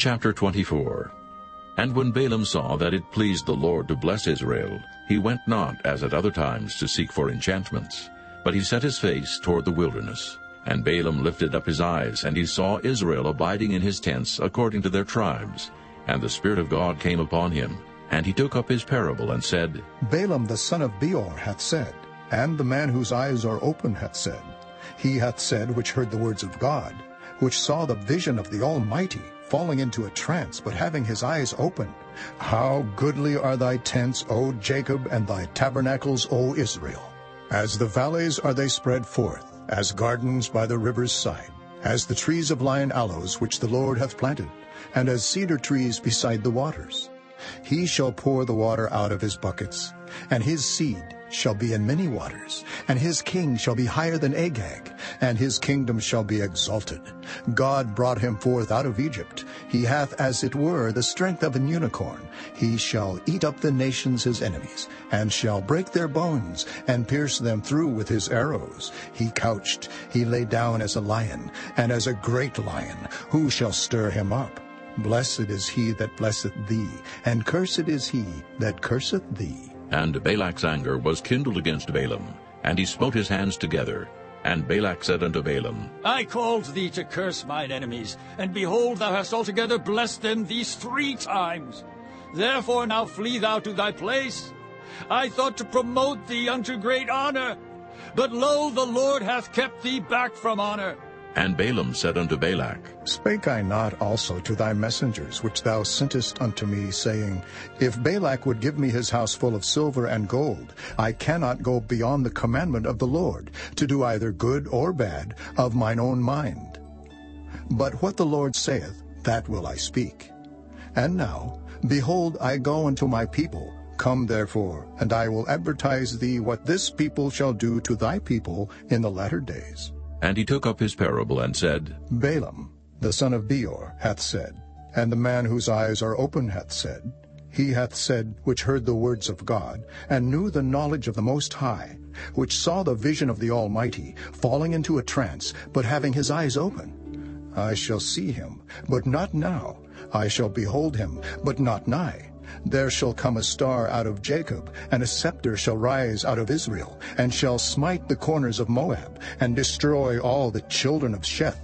Chapter 24. And when Balaam saw that it pleased the Lord to bless Israel, he went not, as at other times, to seek for enchantments, but he set his face toward the wilderness. And Balaam lifted up his eyes, and he saw Israel abiding in his tents according to their tribes. And the Spirit of God came upon him, and he took up his parable, and said, Balaam the son of Beor hath said, and the man whose eyes are open hath said, he hath said which heard the words of God, which saw the vision of the Almighty, falling into a trance, but having his eyes open. How goodly are thy tents, O Jacob, and thy tabernacles, O Israel! As the valleys are they spread forth, as gardens by the river's side, as the trees of lion aloes which the Lord hath planted, and as cedar trees beside the waters. He shall pour the water out of his buckets, and his seed shall be in many waters, and his king shall be higher than Agag, and his kingdom shall be exalted. God brought him forth out of Egypt. He hath as it were the strength of an unicorn. He shall eat up the nations his enemies, and shall break their bones, and pierce them through with his arrows. He couched, he lay down as a lion, and as a great lion. Who shall stir him up? Blessed is he that blesseth thee, and cursed is he that curseth thee. And Balak's anger was kindled against Balaam, and he smote his hands together. And Balak said unto Balaam, I called thee to curse mine enemies, and behold, thou hast altogether blessed them these 3 times. Therefore now flee thou to thy place. I thought to promote thee unto great honor, but lo, the Lord hath kept thee back from honor. And Balaam said unto Balak, Spake I not also to thy messengers, which thou sentest unto me, saying, If Balak would give me his house full of silver and gold, I cannot go beyond the commandment of the Lord, to do either good or bad of mine own mind. But what the Lord saith, that will I speak. And now, behold, I go unto my people. Come therefore, and I will advertise thee what this people shall do to thy people in the latter days. And he took up his parable, and said, Balaam, the son of Beor, hath said, and the man whose eyes are open hath said, he hath said which heard the words of God, and knew the knowledge of the Most High, which saw the vision of the Almighty, falling into a trance, but having his eyes open. I shall see him, but not now. I shall behold him, but not nigh. There shall come a star out of Jacob, and a scepter shall rise out of Israel, and shall smite the corners of Moab, and destroy all the children of Sheth.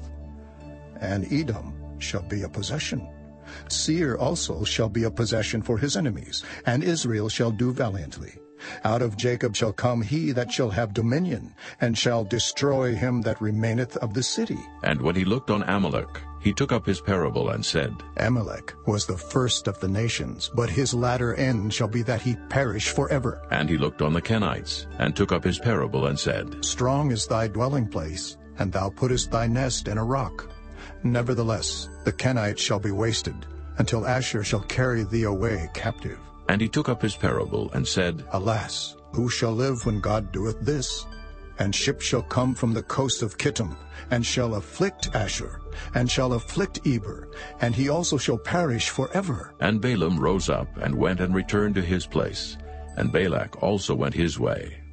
And Edom shall be a possession. Seir also shall be a possession for his enemies, and Israel shall do valiantly. Out of Jacob shall come he that shall have dominion, and shall destroy him that remaineth of the city. And when he looked on Amalek, he took up his parable, and said, Amalek was the first of the nations, but his latter end shall be that he perish forever. And he looked on the Kenites, and took up his parable, and said, Strong is thy dwelling place, and thou puttest thy nest in a rock. Nevertheless, the Kenites shall be wasted, until Asher shall carry thee away captive. And he took up his parable, and said, Alas, who shall live when God doeth this? And ships shall come from the coast of Kittim, and shall afflict Asher, and shall afflict Eber, and he also shall perish forever. And Balaam rose up, and went and returned to his place, and Balak also went his way.